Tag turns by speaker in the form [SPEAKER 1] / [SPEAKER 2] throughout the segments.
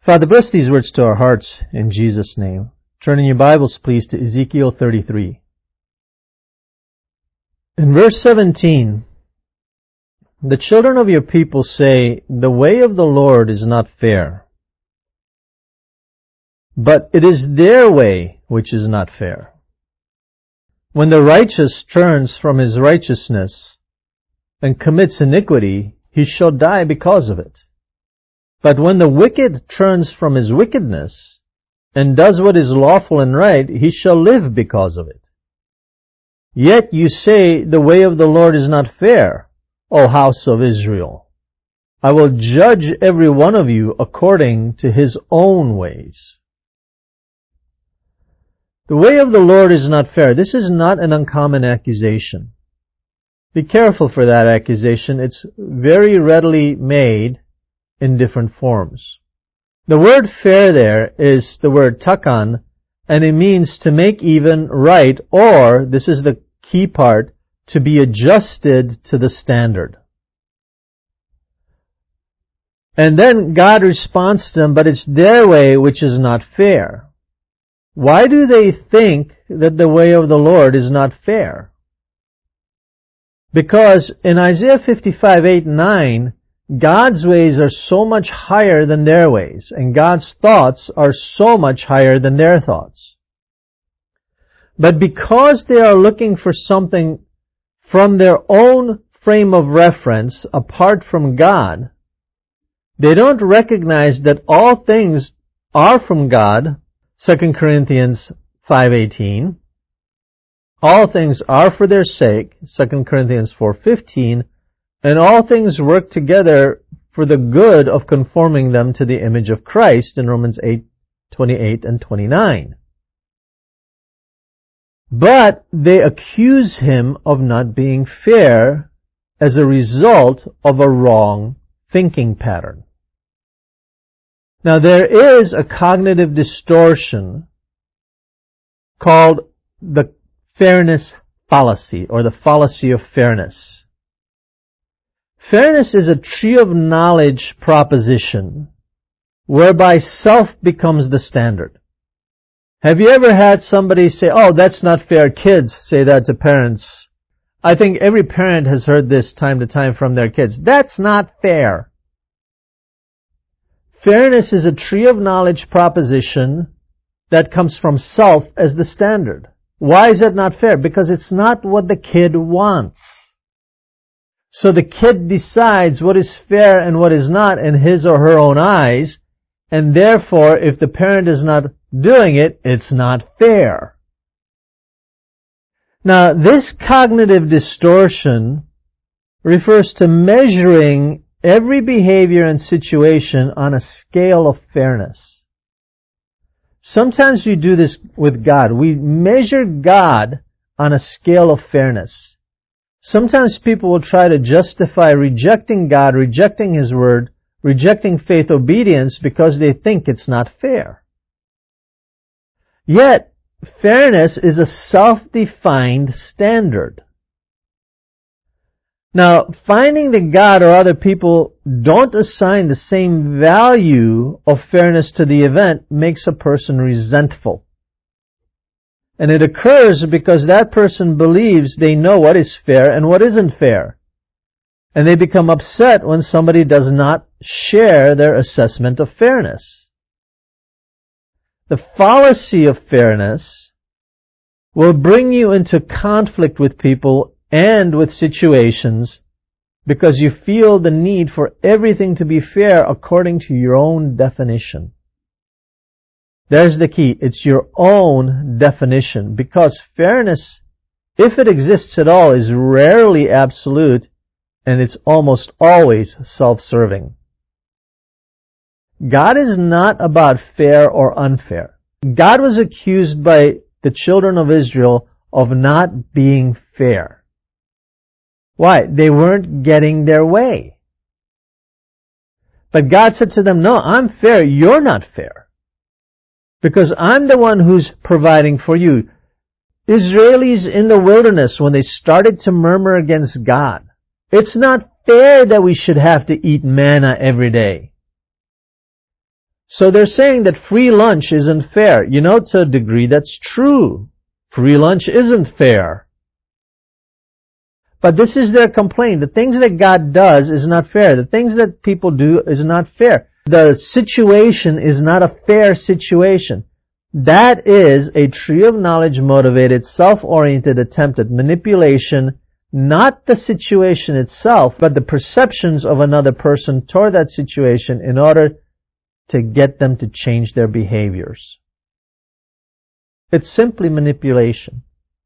[SPEAKER 1] Father, bless these words to our hearts in Jesus' name. Turn in your Bibles, please, to Ezekiel 33. In verse 17, the children of your people say, "The way of the Lord is not fair, but it is their way which is not fair. When the righteous turns from his righteousness and commits iniquity, he shall die because of it. But when the wicked turns from his wickedness and does what is lawful and right, he shall live because of it. Yet you say, the way of the Lord is not fair, O house of Israel. I will judge every one of you according to his own ways." The way of the Lord is not fair. This is not an uncommon accusation. Be careful for that accusation. It's very readily made in different forms. The word fair there is the word takan, and it means to make even, right, or, this is the key part, to be adjusted to the standard. And then God responds to them, but it's their way which is not fair. Why do they think that the way of the Lord is not fair? Because in Isaiah 55:8-9, God's ways are so much higher than their ways, and God's thoughts are so much higher than their thoughts. But because they are looking for something from their own frame of reference apart from God, they don't recognize that all things are from God, 2 Corinthians 5:18. All things are for their sake, 2 Corinthians 4:15. And all things work together for the good of conforming them to the image of Christ in Romans 8:28 and 29. But they accuse him of not being fair as a result of a wrong thinking pattern. Now there is a cognitive distortion called the fairness fallacy, or the fallacy of fairness. Fairness is a tree of knowledge proposition whereby self becomes the standard. Have you ever had somebody say, "Oh, that's not fair"? Kids say that to parents. I think every parent has heard this time to time from their kids. That's not fair. Fairness is a tree of knowledge proposition that comes from self as the standard. Why is that not fair? Because it's not what the kid wants. So the kid decides what is fair and what is not in his or her own eyes, and therefore, if the parent is not doing it, it's not fair. Now, this cognitive distortion refers to measuring every behavior and situation on a scale of fairness. Sometimes we do this with God. We measure God on a scale of fairness. Sometimes people will try to justify rejecting God, rejecting His Word, rejecting faith obedience because they think it's not fair. Yet, fairness is a self-defined standard. Now, finding that God or other people don't assign the same value of fairness to the event makes a person resentful. And it occurs because that person believes they know what is fair and what isn't fair. And they become upset when somebody does not share their assessment of fairness. The fallacy of fairness will bring you into conflict with people and with situations because you feel the need for everything to be fair according to your own definition. There's the key. It's your own definition, because fairness, if it exists at all, is rarely absolute, and it's almost always self-serving. God is not about fair or unfair. God was accused by the children of Israel of not being fair. Why? They weren't getting their way. But God said to them, "No, I'm fair. You're not fair. Because I'm the one who's providing for you." Israelis in the wilderness, when they started to murmur against God, it's not fair that we should have to eat manna every day. So they're saying that free lunch isn't fair. You know, to a degree that's true. Free lunch isn't fair. But this is their complaint. The things that God does is not fair. The things that people do is not fair. The situation is not a fair situation. That is a tree of knowledge motivated, self-oriented attempt at manipulation, not the situation itself, but the perceptions of another person toward that situation in order to get them to change their behaviors. It's simply manipulation.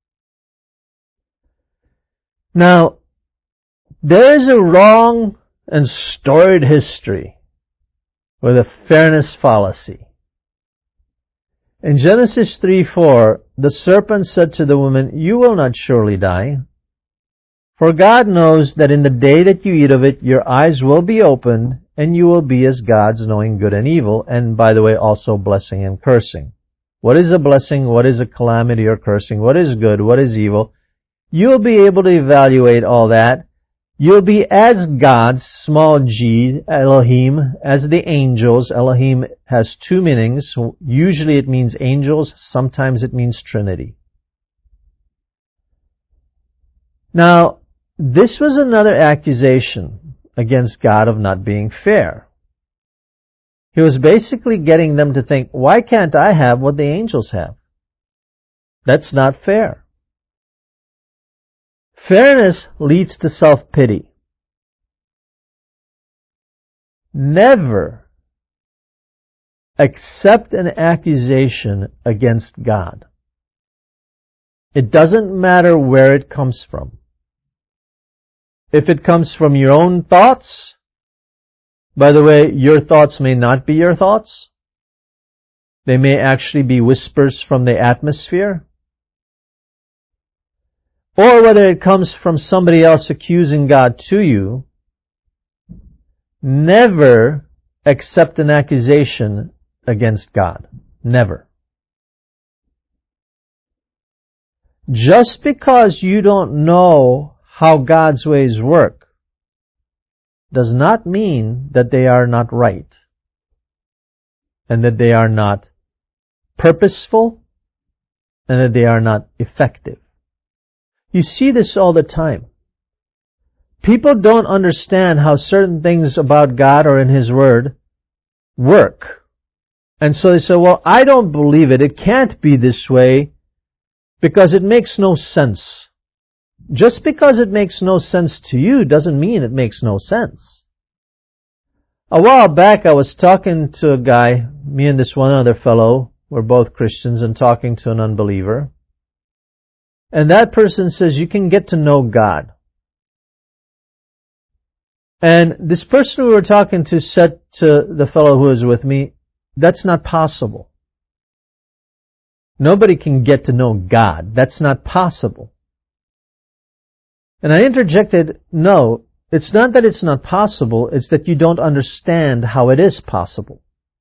[SPEAKER 1] Now, there is a wrong and storied history with a fairness fallacy. In Genesis 3:4, the serpent said to the woman, "You will not surely die. For God knows that in the day that you eat of it, your eyes will be opened, and you will be as gods, knowing good and evil." And by the way, also blessing and cursing. What is a blessing? What is a calamity or cursing? What is good? What is evil? You'll be able to evaluate all that. You'll be as gods, small g, Elohim, as the angels. Elohim has two meanings. Usually it means angels. Sometimes it means Trinity. Now, this was another accusation against God of not being fair. He was basically getting them to think, why can't I have what the angels have? That's not fair. Fairness leads to self-pity. Never accept an accusation against God. It doesn't matter where it comes from. If it comes from your own thoughts, by the way, your thoughts may not be your thoughts. They may actually be whispers from the atmosphere. Or whether it comes from somebody else accusing God to you, never accept an accusation against God. Never. Just because you don't know how God's ways work does not mean that they are not right and that they are not purposeful and that they are not effective. You see this all the time. People don't understand how certain things about God or in His Word work. And so they say, well, I don't believe it. It can't be this way because it makes no sense. Just because it makes no sense to you doesn't mean it makes no sense. A while back I was talking to a guy, me and this one other fellow, we're both Christians, and talking to an unbeliever. And that person says, you can get to know God. And this person we were talking to said to the fellow who was with me, that's not possible. Nobody can get to know God. That's not possible. And I interjected, no, it's not that it's not possible, it's that you don't understand how it is possible.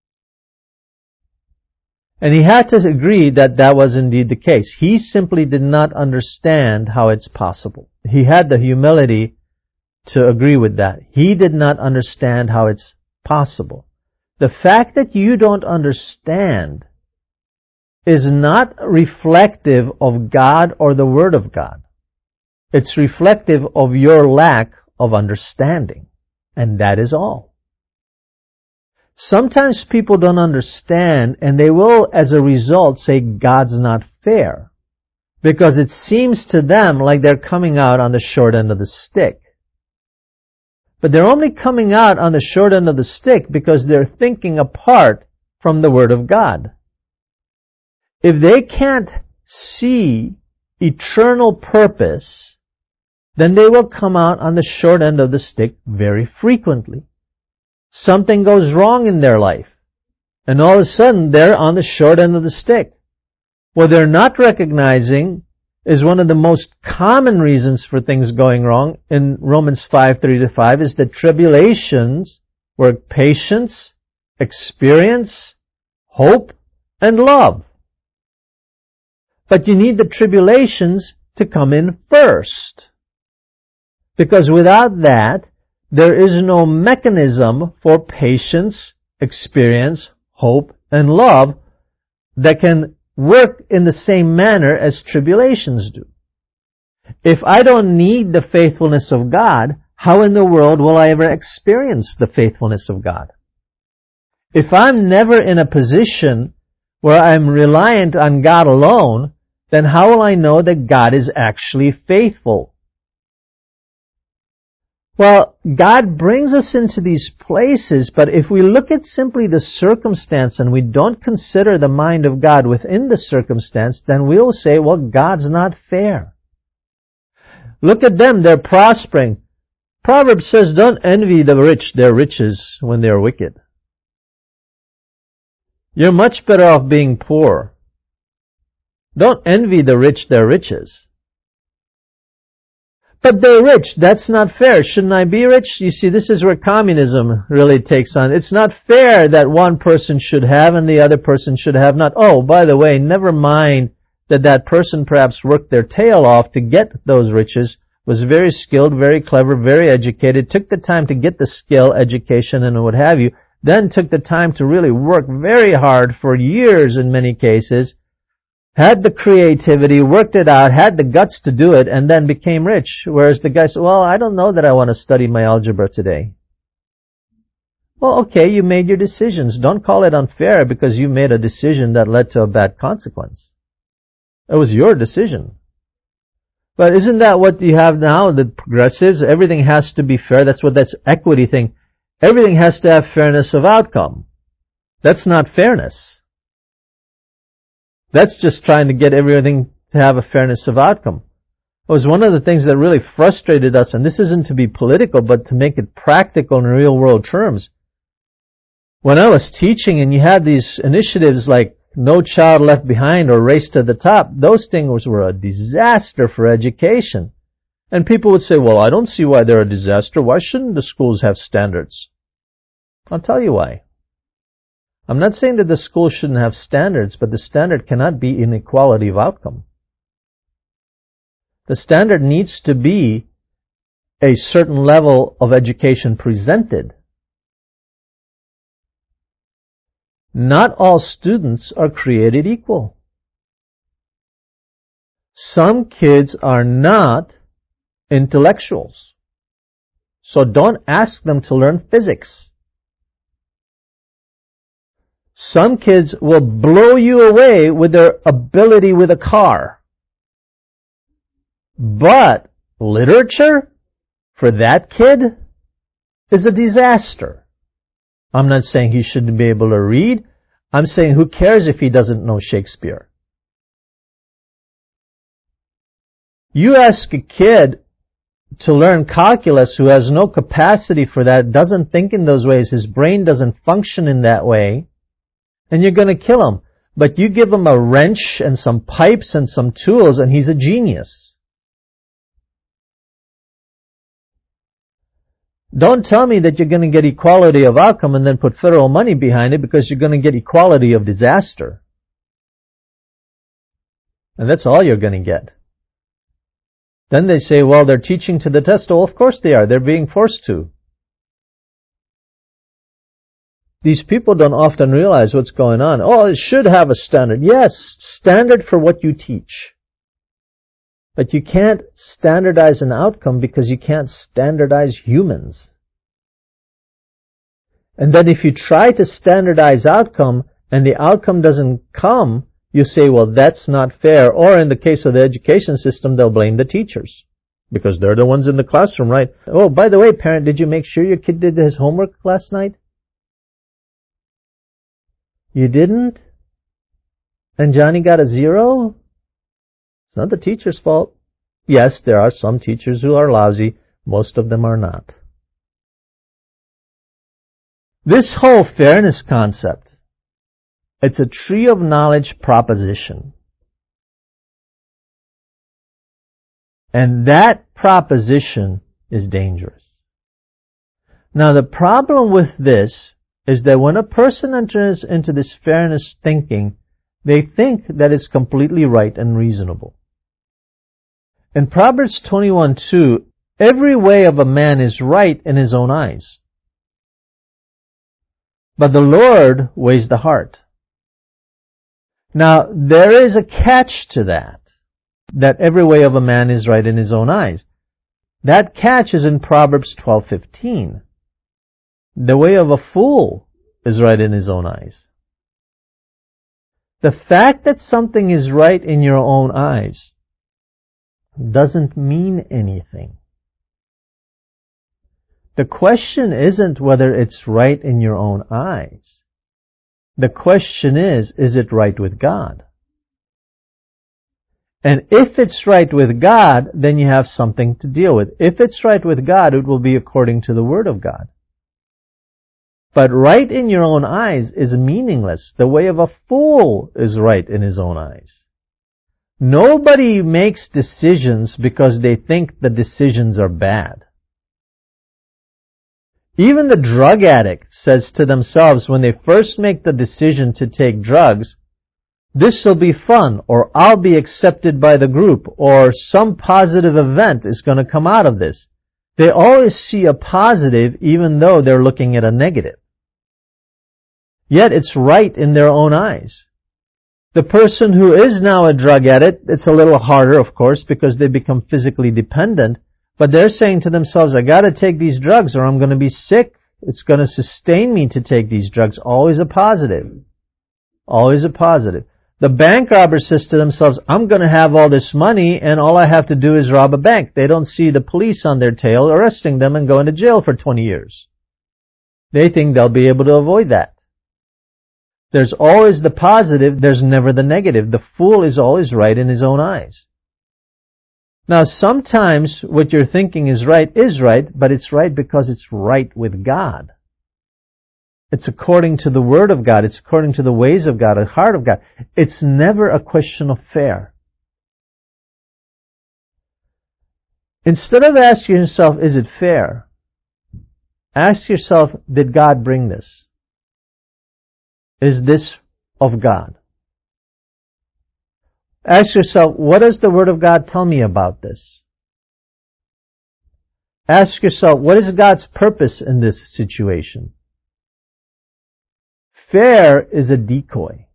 [SPEAKER 1] And he had to agree that that was indeed the case. He simply did not understand how it's possible. He had the humility to agree with that. He did not understand how it's possible. The fact that you don't understand is not reflective of God or the Word of God. It's reflective of your lack of understanding. And that is all. Sometimes people don't understand, and they will, as a result, say God's not fair, because it seems to them like they're coming out on the short end of the stick. But they're only coming out on the short end of the stick because they're thinking apart from the Word of God. If they can't see eternal purpose, then they will come out on the short end of the stick very frequently. Something goes wrong in their life, and all of a sudden they're on the short end of the stick. What they're not recognizing is one of the most common reasons for things going wrong in Romans 5:3-5 is that tribulations work patience, experience, hope, and love. But you need the tribulations to come in first. Because without that, there is no mechanism for patience, experience, hope, and love that can work in the same manner as tribulations do. If I don't need the faithfulness of God, how in the world will I ever experience the faithfulness of God? If I'm never in a position where I'm reliant on God alone, then how will I know that God is actually faithful? Well, God brings us into these places, but if we look at simply the circumstance and we don't consider the mind of God within the circumstance, then we'll say, well, God's not fair. Look at them, they're prospering. Proverbs says, don't envy the rich their riches when they're wicked. You're much better off being poor. Don't envy the rich their riches. But they're rich. That's not fair. Shouldn't I be rich? You see, this is where communism really takes on. It's not fair that one person should have and the other person should have not. Oh, by the way, never mind that that person perhaps worked their tail off to get those riches, was very skilled, very clever, very educated, took the time to get the skill, education, and what have you, then took the time to really work very hard for years in many cases, had the creativity, worked it out, had the guts to do it, and then became rich. Whereas the guy said, well, I don't know that I want to study my algebra today. Well, okay, you made your decisions. Don't call it unfair because you made a decision that led to a bad consequence. It was your decision. But isn't that what you have now, the progressives? Everything has to be fair. That's equity thing. Everything has to have fairness of outcome. That's not fairness. That's just trying to get everything to have a fairness of outcome. It was one of the things that really frustrated us, and this isn't to be political, but to make it practical in real world terms. When I was teaching and you had these initiatives like No Child Left Behind or Race to the Top, those things were a disaster for education. And people would say, well, I don't see why they're a disaster. Why shouldn't the schools have standards? I'll tell you why. I'm not saying that the school shouldn't have standards, but the standard cannot be inequality of outcome. The standard needs to be a certain level of education presented. Not all students are created equal. Some kids are not intellectuals. So don't ask them to learn physics. Some kids will blow you away with their ability with a car. But literature, for that kid, is a disaster. I'm not saying he shouldn't be able to read. I'm saying who cares if he doesn't know Shakespeare? You ask a kid to learn calculus who has no capacity for that, doesn't think in those ways, his brain doesn't function in that way, and you're going to kill him. But you give him a wrench and some pipes and some tools, and he's a genius. Don't tell me that you're going to get equality of outcome and then put federal money behind it because you're going to get equality of disaster. And that's all you're going to get. Then they say, well, they're teaching to the test. Well, of course they are. They're being forced to. These people don't often realize what's going on. Oh, it should have a standard. Yes, standard for what you teach. But you can't standardize an outcome because you can't standardize humans. And then if you try to standardize outcome and the outcome doesn't come, you say, well, that's not fair. Or in the case of the education system, they'll blame the teachers because they're the ones in the classroom, right? Oh, by the way, parent, did you make sure your kid did his homework last night? You didn't? And Johnny got a 0? It's not the teacher's fault. Yes, there are some teachers who are lousy. Most of them are not. This whole fairness concept, it's a tree of knowledge proposition. And that proposition is dangerous. Now the problem with this is that when a person enters into this fairness thinking, they think that it's completely right and reasonable. In Proverbs 21:2, every way of a man is right in his own eyes. but the Lord weighs the heart. Now, there is a catch to that every way of a man is right in his own eyes. That catch is in Proverbs 12:15. The way of a fool is right in his own eyes. The fact that something is right in your own eyes doesn't mean anything. The question isn't whether it's right in your own eyes. The question is it right with God? And if it's right with God, then you have something to deal with. If it's right with God, it will be according to the Word of God. But right in your own eyes is meaningless. The way of a fool is right in his own eyes. Nobody makes decisions because they think the decisions are bad. Even the drug addict says to themselves when they first make the decision to take drugs, this will be fun, or I'll be accepted by the group, or some positive event is going to come out of this. They always see a positive even though they're looking at a negative. Yet it's right in their own eyes. The person who is now a drug addict, it's a little harder, of course, because they become physically dependent, but they're saying to themselves, I got to take these drugs or I'm going to be sick. It's going to sustain me to take these drugs. Always a positive. Always a positive. The bank robber says to themselves, I'm going to have all this money and all I have to do is rob a bank. They don't see the police on their tail arresting them and going to jail for 20 years. They think they'll be able to avoid that. There's always the positive, there's never the negative. The fool is always right in his own eyes. Now, sometimes what you're thinking is right, but it's right because it's right with God. It's according to the Word of God. It's according to the ways of God, the heart of God. It's never a question of fair. Instead of asking yourself, is it fair? Ask yourself, did God bring this? Is this of God? Ask yourself, what does the Word of God tell me about this? Ask yourself, what is God's purpose in this situation? Fair is a decoy.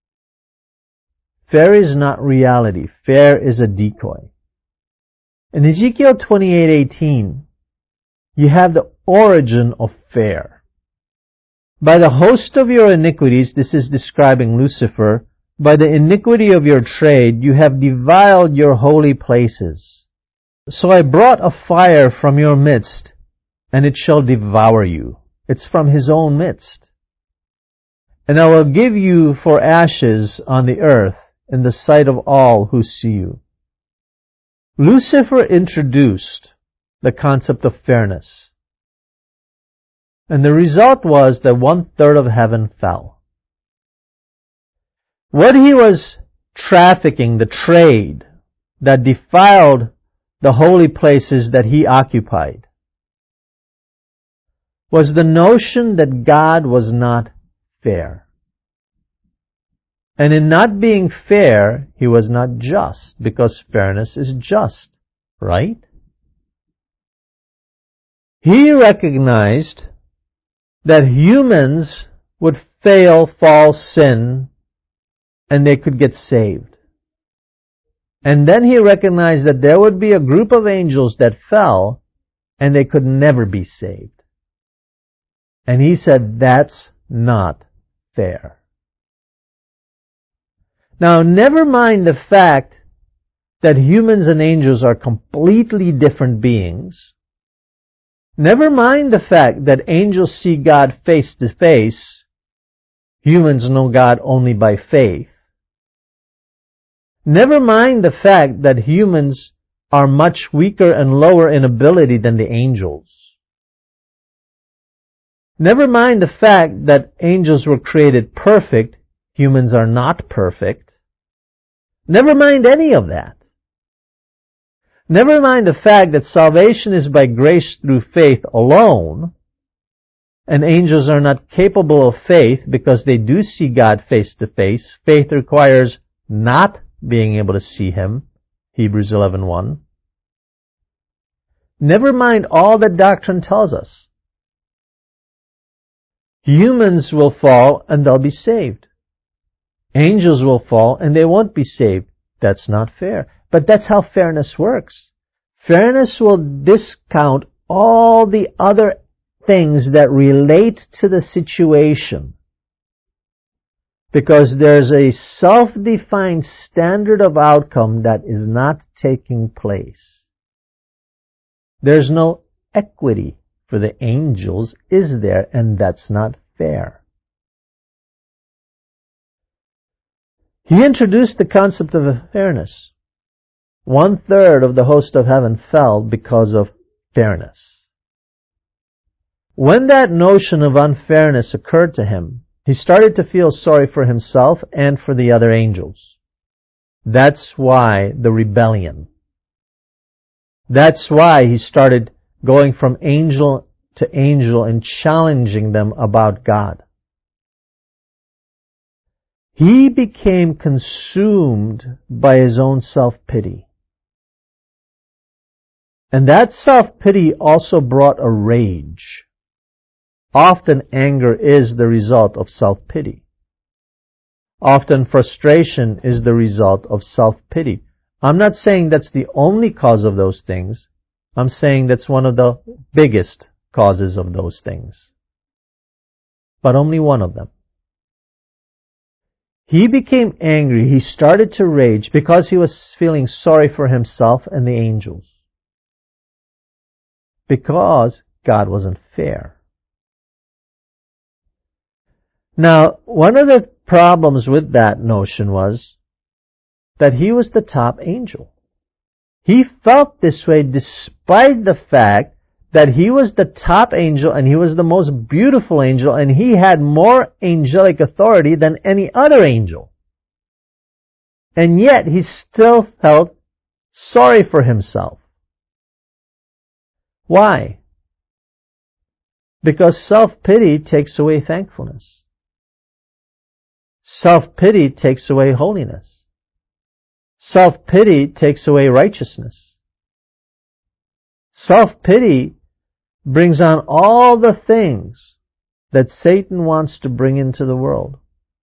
[SPEAKER 1] Fair is not reality. Fair is a decoy. In Ezekiel 28:18, you have the origin of fair. By the host of your iniquities, this is describing Lucifer, by the iniquity of your trade, you have defiled your holy places. So I brought a fire from your midst, and it shall devour you. It's from his own midst. And I will give you for ashes on the earth in the sight of all who see you. Lucifer introduced the concept of fairness. And the result was that 1/3 of heaven fell. What he was trafficking, the trade that defiled the holy places that he occupied, was the notion that God was not fair. And in not being fair, he was not just, because fairness is just, right? He recognized that humans would fail, fall, sin, and they could get saved. And then he recognized that there would be a group of angels that fell, and they could never be saved. And he said, that's not fair. Now, never mind the fact that humans and angels are completely different beings. Never mind the fact that angels see God face to face. Humans know God only by faith. Never mind the fact that humans are much weaker and lower in ability than the angels. Never mind the fact that angels were created perfect, humans are not perfect. Never mind any of that. Never mind the fact that salvation is by grace through faith alone, and angels are not capable of faith because they do see God face to face. Faith requires not being able to see Him, Hebrews 11:1. Never mind all that doctrine tells us. Humans will fall and they'll be saved. Angels will fall and they won't be saved. That's not fair. But that's how fairness works. Fairness will discount all the other things that relate to the situation, because there's a self-defined standard of outcome that is not taking place. There's no equity for the angels, is there? And that's not fair. He introduced the concept of fairness. 1/3 of the host of heaven fell because of fairness. When that notion of unfairness occurred to him, he started to feel sorry for himself and for the other angels. That's why the rebellion. That's why he started going from angel to angel and challenging them about God. He became consumed by his own self-pity. And that self-pity also brought a rage. Often anger is the result of self-pity. Often frustration is the result of self-pity. I'm not saying that's the only cause of those things. I'm saying that's one of the biggest causes of those things. But only one of them. He became angry. He started to rage because he was feeling sorry for himself and the angels. Because God wasn't fair. Now, one of the problems with that notion was that he was the top angel. He felt this way despite the fact that he was the top angel and he was the most beautiful angel and he had more angelic authority than any other angel. And yet he still felt sorry for himself. Why? Because self-pity takes away thankfulness. Self-pity takes away holiness. Self-pity takes away righteousness. Self-pity brings on all the things that Satan wants to bring into the world.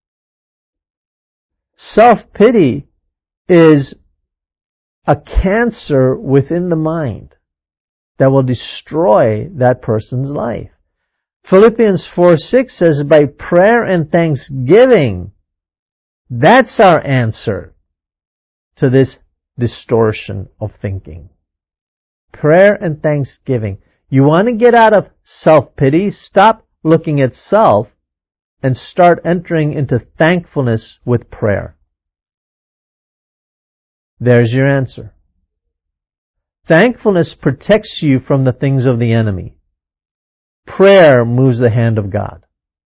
[SPEAKER 1] Self-pity is a cancer within the mind that will destroy that person's life. Philippians 4:6 says, by prayer and thanksgiving, that's our answer to this distortion of thinking. Prayer and thanksgiving. You want to get out of self-pity? Stop looking at self and start entering into thankfulness with prayer. There's your answer. Thankfulness protects you from the things of the enemy. Prayer moves the hand of God.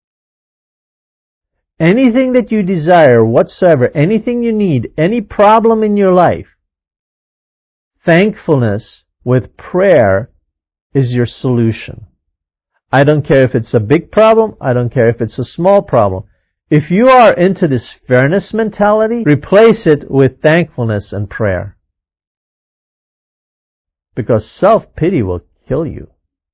[SPEAKER 1] Anything that you desire whatsoever, anything you need, any problem in your life, thankfulness with prayer is your solution. I don't care if it's a big problem. I don't care if it's a small problem. If you are into this fairness mentality, replace it with thankfulness and prayer. Because self-pity will kill you.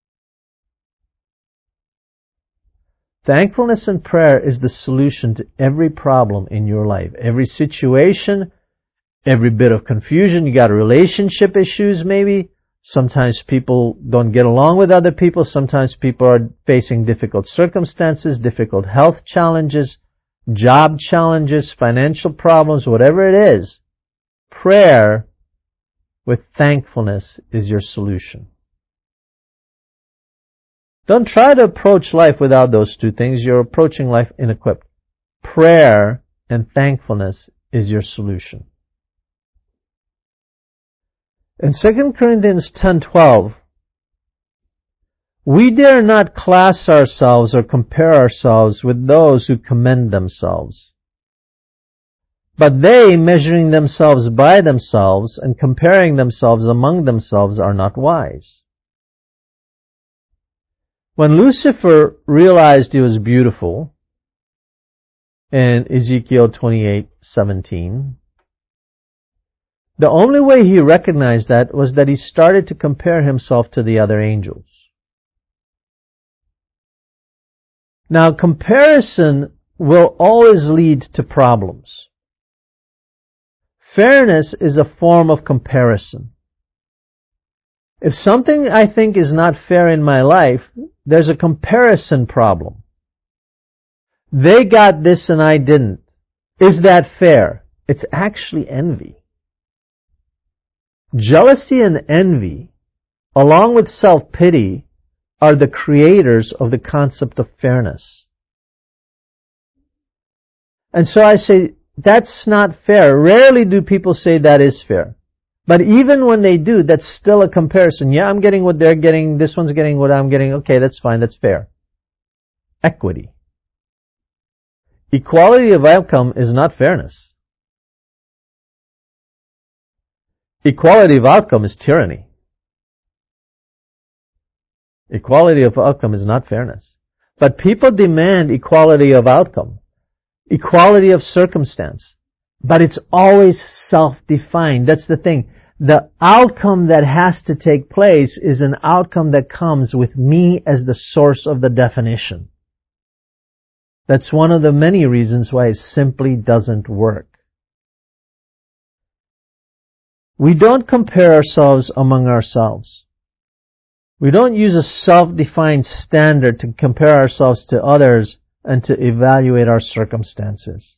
[SPEAKER 1] Thankfulness and prayer is the solution to every problem in your life. Every situation, every bit of confusion. You got relationship issues maybe. Sometimes people don't get along with other people. Sometimes people are facing difficult circumstances, difficult health challenges, job challenges, financial problems, whatever it is. Prayer with thankfulness is your solution. Don't try to approach life without those two things. You're approaching life inequipped. Prayer and thankfulness is your solution. In 2 Corinthians 10:12, we dare not class ourselves or compare ourselves with those who commend themselves. But they, measuring themselves by themselves and comparing themselves among themselves, are not wise. When Lucifer realized he was beautiful, in Ezekiel 28:17, the only way he recognized that was that he started to compare himself to the other angels. Now, comparison will always lead to problems. Fairness is a form of comparison. If something I think is not fair in my life, there's a comparison problem. They got this and I didn't. Is that fair? It's actually envy. Jealousy and envy, along with self-pity, are the creators of the concept of fairness. And so I say, that's not fair. Rarely do people say that is fair. But even when they do, that's still a comparison. Yeah, I'm getting what they're getting. This one's getting what I'm getting. Okay, that's fine. That's fair. Equity. Equality of outcome is not fairness. Equality of outcome is tyranny. Equality of outcome is not fairness. But people demand equality of outcome, equality of circumstance. But it's always self-defined. That's the thing. The outcome that has to take place is an outcome that comes with me as the source of the definition. That's one of the many reasons why it simply doesn't work. We don't compare ourselves among ourselves. We don't use a self-defined standard to compare ourselves to others and to evaluate our circumstances.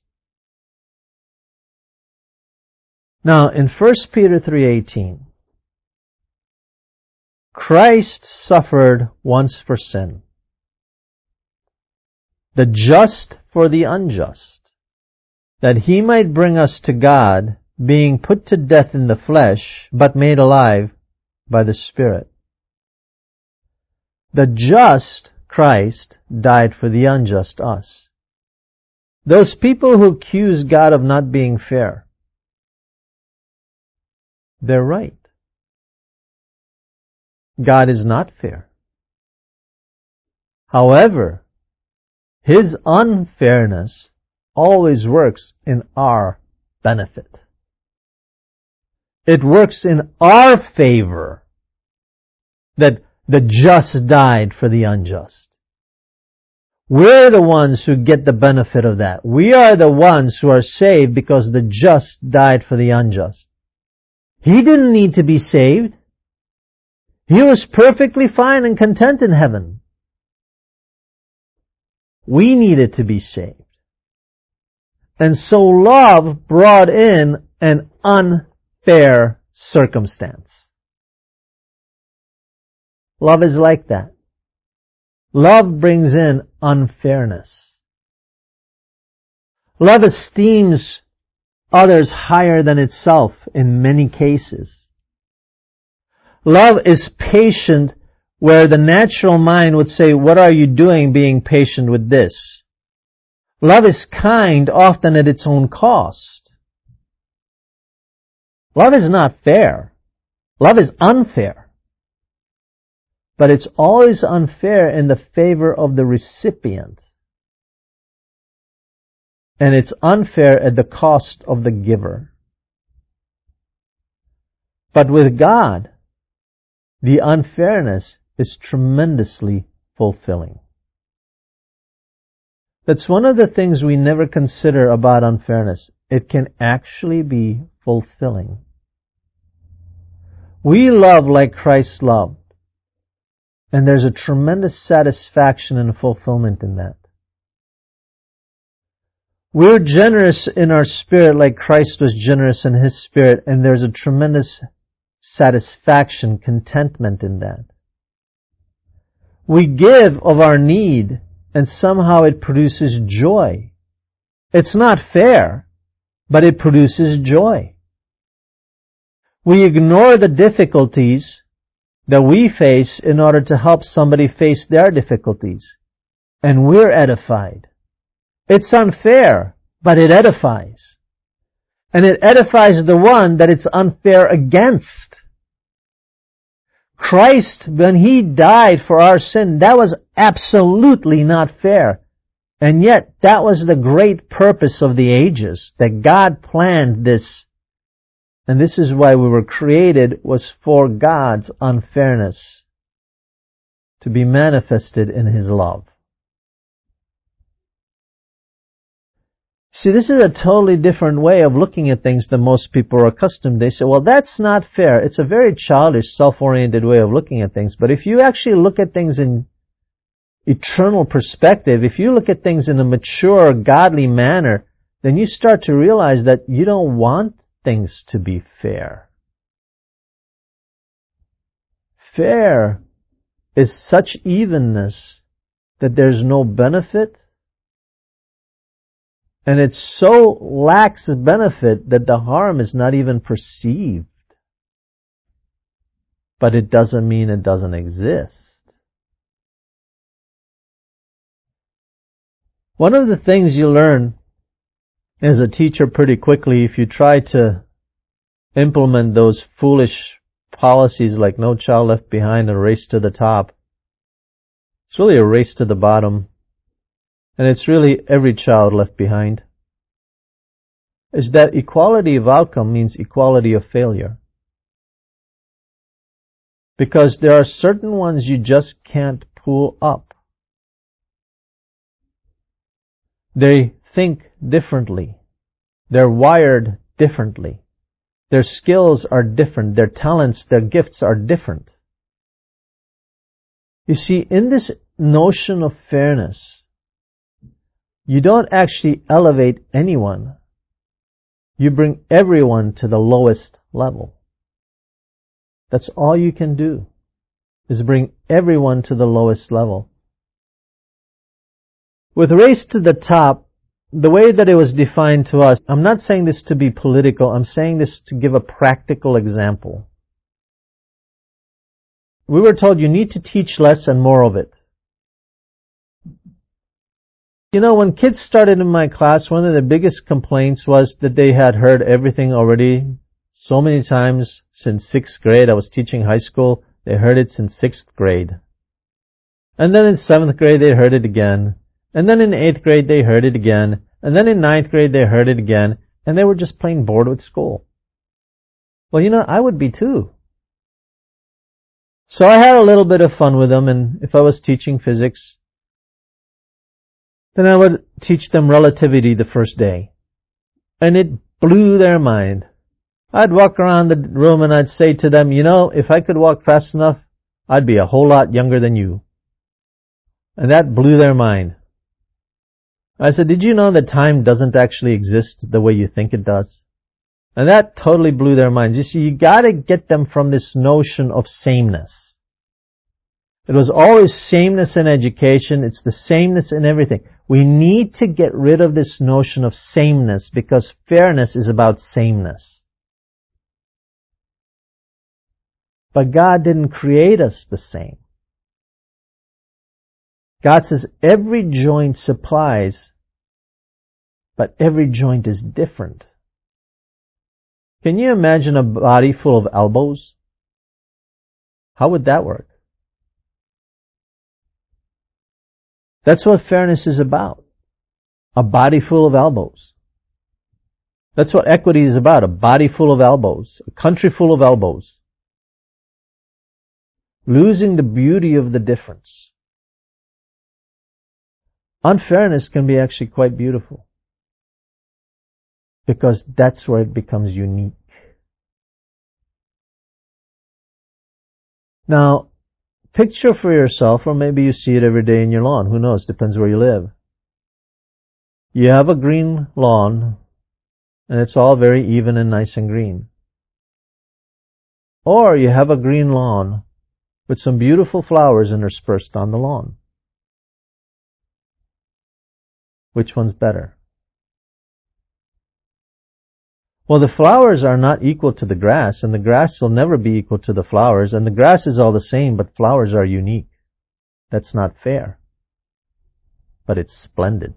[SPEAKER 1] Now, in 1 Peter 3:18, Christ suffered once for sin, the just for the unjust, that he might bring us to God, being put to death in the flesh, but made alive by the Spirit. The just, Christ, died for the unjust, us. Those people who accuse God of not being fair, they're right. God is not fair. However, His unfairness always works in our benefit. It works in our favor that the just died for the unjust. We're the ones who get the benefit of that. We are the ones who are saved because the just died for the unjust. He didn't need to be saved. He was perfectly fine and content in heaven. We needed to be saved. And so love brought in an unfair circumstance. Love is like that. Love brings in unfairness. Love esteems others higher than itself in many cases. Love is patient where the natural mind would say, what are you doing being patient with this? Love is kind often at its own cost. Love is not fair. Love is unfair. But it's always unfair in the favor of the recipient. And it's unfair at the cost of the giver. But with God, the unfairness is tremendously fulfilling. That's one of the things we never consider about unfairness. It can actually be fulfilling. We love like Christ loved. And there's a tremendous satisfaction and fulfillment in that. We're generous in our spirit like Christ was generous in His spirit, and there's a tremendous satisfaction, contentment in that. We give of our need, and somehow it produces joy. It's not fair, but it produces joy. We ignore the difficulties that we face in order to help somebody face their difficulties, and we're edified. It's unfair, but it edifies. And it edifies the one that it's unfair against. Christ, when He died for our sin, that was absolutely not fair. And yet, that was the great purpose of the ages, that God planned this. And this is why we were created, was for God's unfairness to be manifested in His love. See, this is a totally different way of looking at things than most people are accustomed. They say, well, that's not fair. It's a very childish, self-oriented way of looking at things. But if you actually look at things in eternal perspective, if you look at things in a mature, godly manner, then you start to realize that you don't want things to be fair. Fair is such evenness that there's no benefit, and it so lacks benefit that the harm is not even perceived. But it doesn't mean it doesn't exist. One of the things you learn as a teacher pretty quickly, if you try to implement those foolish policies like No Child Left Behind and Race to the Top, it's really a race to the bottom. And it's really every child left behind, is that equality of outcome means equality of failure. Because there are certain ones you just can't pull up. They think differently. They're wired differently. Their skills are different. Their talents, their gifts are different. You see, in this notion of fairness, you don't actually elevate anyone. You bring everyone to the lowest level. That's all you can do, is bring everyone to the lowest level. With Race to the Top, the way that it was defined to us, I'm not saying this to be political, I'm saying this to give a practical example. We were told you need to teach less and more of it. You know, when kids started in my class, one of the biggest complaints was that they had heard everything already so many times since 6th grade. I was teaching high school. They heard it since 6th grade. And then in 7th grade, they heard it again. And then in 8th grade, they heard it again. And then in 9th grade, they heard it again. And they were just plain bored with school. Well, you know, I would be too. So I had a little bit of fun with them, and if I was teaching physics, then I would teach them relativity the first day. And it blew their mind. I'd walk around the room and I'd say to them, you know, if I could walk fast enough, I'd be a whole lot younger than you. And that blew their mind. I said, did you know that time doesn't actually exist the way you think it does? And that totally blew their minds. You see, you gotta get them from this notion of sameness. It was always sameness in education. It's the sameness in everything. We need to get rid of this notion of sameness because fairness is about sameness. But God didn't create us the same. God says every joint supplies, but every joint is different. Can you imagine a body full of elbows? How would that work? That's what fairness is about. A body full of elbows. That's what equity is about. A body full of elbows. A country full of elbows. Losing the beauty of the difference. Unfairness can be actually quite beautiful. Because that's where it becomes unique. Now, picture for yourself, or maybe you see it every day in your lawn. Who knows? Depends where you live. You have a green lawn, and it's all very even and nice and green. Or you have a green lawn with some beautiful flowers interspersed on the lawn. Which one's better? Well, the flowers are not equal to the grass, and the grass will never be equal to the flowers, and the grass is all the same, but flowers are unique. That's not fair. But it's splendid.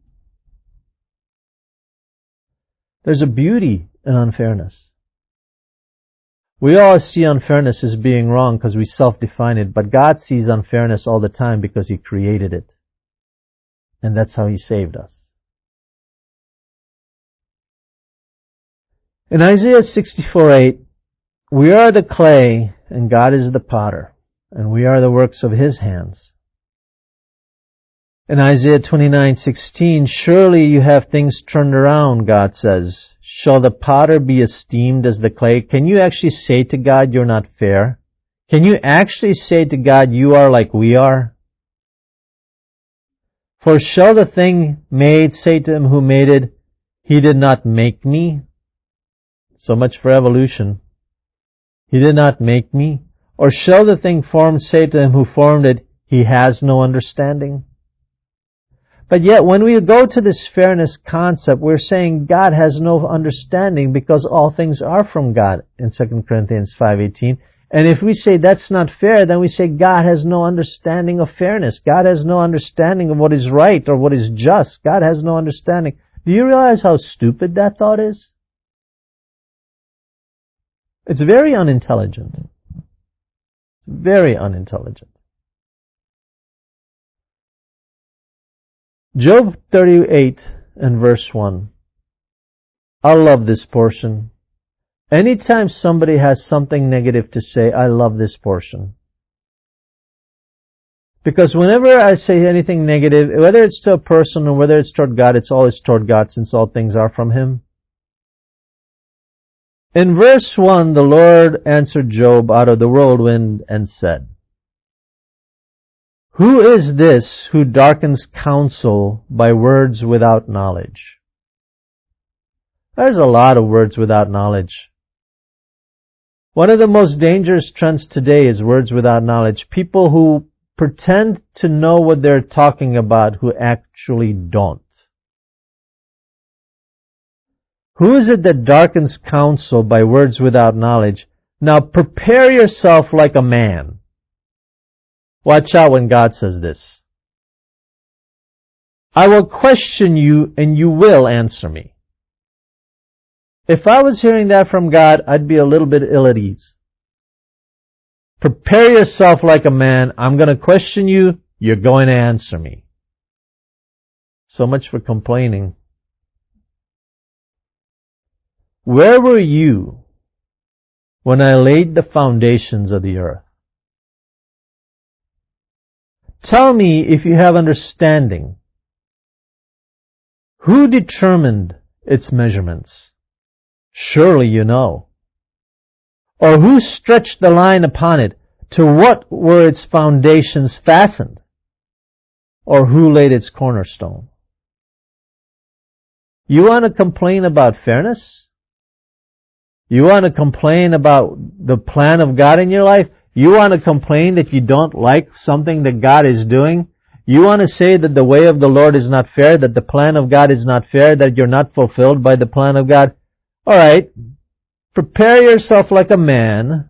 [SPEAKER 1] There's a beauty in unfairness. We all see unfairness as being wrong because we self-define it, but God sees unfairness all the time because He created it. And that's how He saved us. In Isaiah 64:8, we are the clay and God is the potter, and we are the works of His hands. In Isaiah 29:16, surely you have things turned around, God says. Shall the potter be esteemed as the clay? Can you actually say to God, you're not fair? Can you actually say to God, you are like we are? For shall the thing made say to him who made it, he did not make me? So much for evolution. He did not make me. Or shall the thing formed say to him who formed it, he has no understanding? But yet when we go to this fairness concept, we're saying God has no understanding because all things are from God in 2 Corinthians 5:18. And if we say that's not fair, then we say God has no understanding of fairness. God has no understanding of what is right or what is just. God has no understanding. Do you realize how stupid that thought is? It's very unintelligent. Very unintelligent. Job 38 and verse 1. I love this portion. Anytime somebody has something negative to say, I love this portion. Because whenever I say anything negative, whether it's to a person or whether it's toward God, it's always toward God since all things are from Him. In verse 1, the Lord answered Job out of the whirlwind and said, who is this who darkens counsel by words without knowledge? There's a lot of words without knowledge. One of the most dangerous trends today is words without knowledge. People who pretend to know what they're talking about who actually don't. Who is it that darkens counsel by words without knowledge? Now prepare yourself like a man. Watch out when God says this. I will question you and you will answer me. If I was hearing that from God, I'd be a little bit ill at ease. Prepare yourself like a man. I'm going to question you. You're going to answer me. So much for complaining. Where were you when I laid the foundations of the earth? Tell me if you have understanding. Who determined its measurements? Surely you know. Or who stretched the line upon it? To what were its foundations fastened? Or who laid its cornerstone? You want to complain about fairness? You want to complain about the plan of God in your life? You want to complain that you don't like something that God is doing? You want to say that the way of the Lord is not fair, that the plan of God is not fair, that you're not fulfilled by the plan of God? All right, prepare yourself like a man.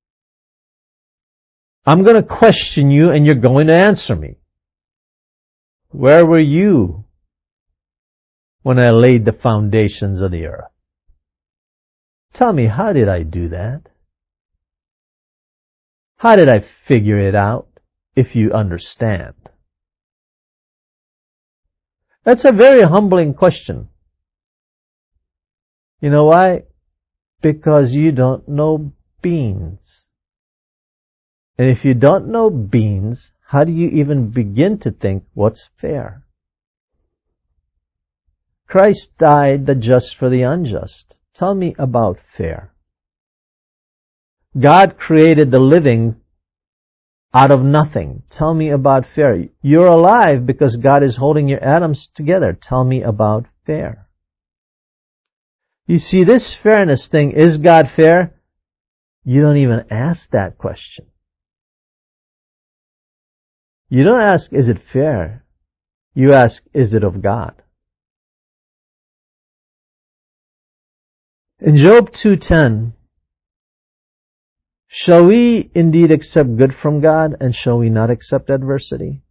[SPEAKER 1] I'm going to question you and you're going to answer me. Where were you when I laid the foundations of the earth? Tell me, how did I do that? How did I figure it out, if you understand? That's a very humbling question. You know why? Because you don't know beans. And if you don't know beans, how do you even begin to think what's fair? Christ died the just for the unjust. Tell me about fair. God created the living out of nothing. Tell me about fair. You're alive because God is holding your atoms together. Tell me about fair. You see, this fairness thing, is God fair? You don't even ask that question. You don't ask, is it fair? You ask, is it of God? In Job 2:10, shall we indeed accept good from God, and shall we not accept adversity?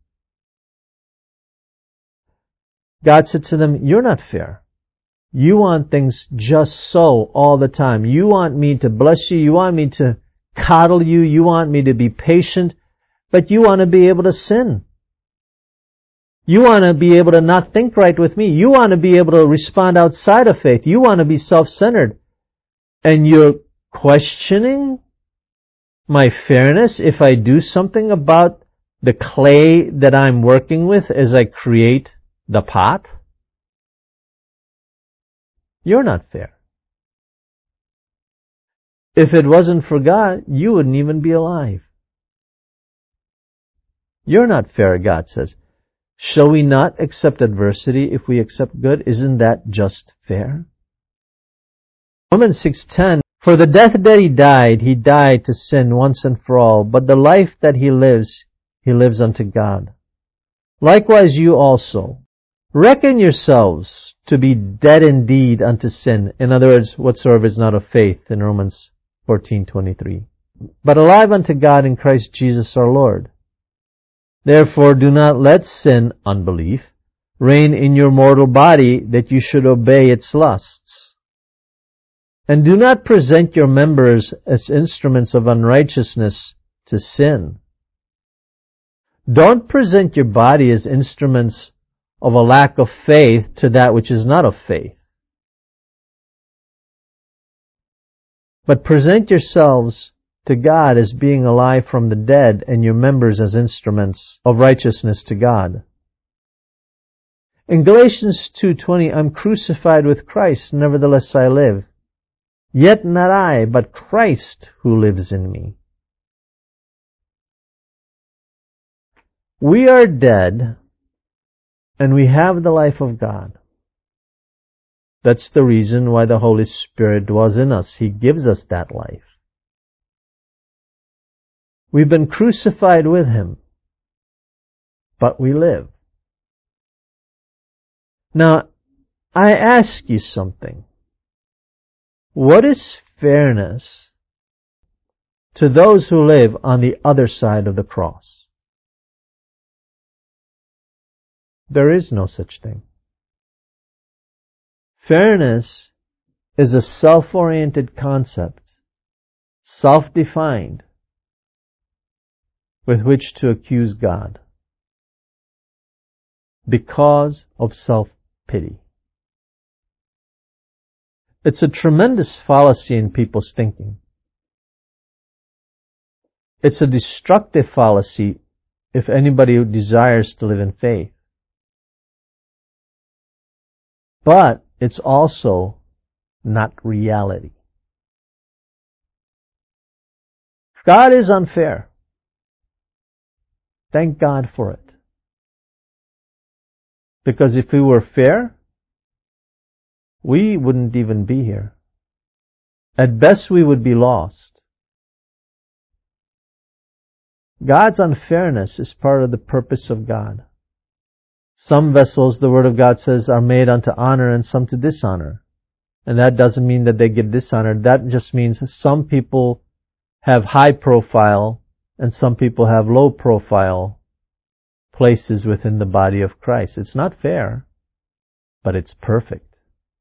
[SPEAKER 1] God said to them, you're not fair. You want things just so all the time. You want me to bless you. You want me to coddle you. You want me to be patient. But you want to be able to sin. You want to be able to not think right with me. You want to be able to respond outside of faith. You want to be self-centered. And you're questioning my fairness if I do something about the clay that I'm working with as I create the pot? You're not fair. If it wasn't for God, you wouldn't even be alive. You're not fair, God says. Shall we not accept adversity if we accept good? Isn't that just fair? Romans 6:10, for the death that he died to sin once and for all, but the life that he lives unto God. Likewise you also, reckon yourselves to be dead indeed unto sin. In other words, whatsoever is not of faith, in Romans 14:23. But alive unto God in Christ Jesus our Lord. Therefore do not let sin, unbelief, reign in your mortal body, that you should obey its lusts. And do not present your members as instruments of unrighteousness to sin. Don't present your body as instruments of a lack of faith to that which is not of faith. But present yourselves to God as being alive from the dead, and your members as instruments of righteousness to God. In Galatians 2:20, I'm crucified with Christ, nevertheless I live. Yet not I, but Christ who lives in me. We are dead, and we have the life of God. That's the reason why the Holy Spirit dwells in us. He gives us that life. We've been crucified with Him, but we live. Now, I ask you something. What is fairness to those who live on the other side of the cross? There is no such thing. Fairness is a self-oriented concept, self-defined, with which to accuse God because of self-pity. It's a tremendous fallacy in people's thinking. It's a destructive fallacy if anybody who desires to live in faith. But it's also not reality. God is unfair. Thank God for it. Because if we were fair, we wouldn't even be here. At best, we would be lost. God's unfairness is part of the purpose of God. Some vessels, the Word of God says, are made unto honor and some to dishonor. And that doesn't mean that they get dishonored. That just means some people have high profile and some people have low profile places within the body of Christ. It's not fair, but it's perfect.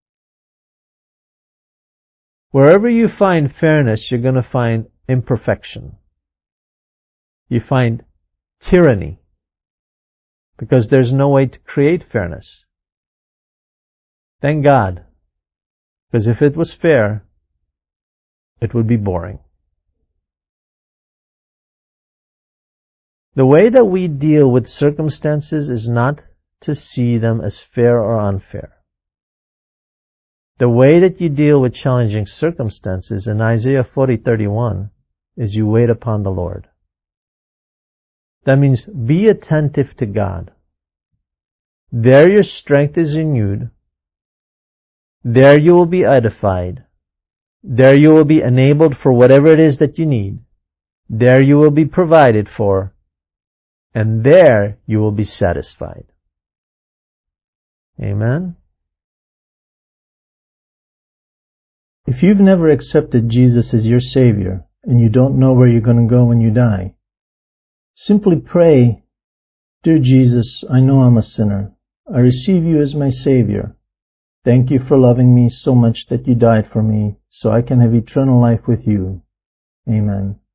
[SPEAKER 1] Wherever you find fairness, you're going to find imperfection. You find tyranny, because there's no way to create fairness. Thank God, because if it was fair, it would be boring. The way that we deal with circumstances is not to see them as fair or unfair. The way that you deal with challenging circumstances in Isaiah 40:31 is you wait upon the Lord. That means be attentive to God. There your strength is renewed. There you will be edified. There you will be enabled for whatever it is that you need. There you will be provided for. And there you will be satisfied. Amen?
[SPEAKER 2] If you've never accepted Jesus as your Savior and you don't know where you're going to go when you die, simply pray, Dear Jesus, I know I'm a sinner. I receive you as my Savior. Thank you for loving me so much that you died for me so I can have eternal life with you. Amen.